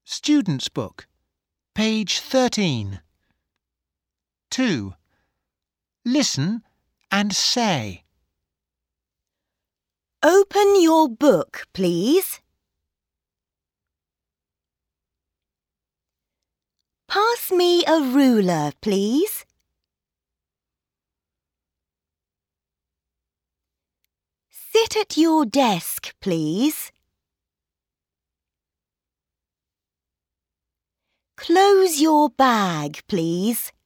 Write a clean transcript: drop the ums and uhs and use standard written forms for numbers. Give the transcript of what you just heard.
Student's Book, page 13. 2. Listen and say. Open your book, please. Pass me a ruler, please. Sit at your desk, please. Close your bag, please.